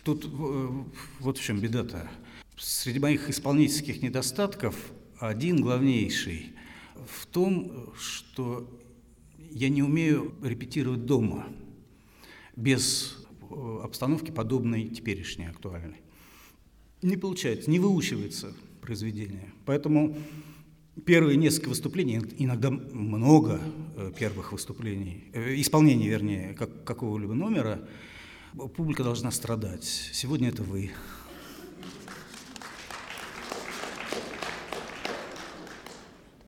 Тут вот в чем беда-то. Среди моих исполнительских недостатков один главнейший в том, что я не умею репетировать дома без обстановки, подобной теперешней, актуальной. Не получается, не выучивается произведение. Поэтому первые несколько выступлений, иногда много первых выступлений, исполнений, вернее, какого-либо номера, публика должна страдать. Сегодня это вы,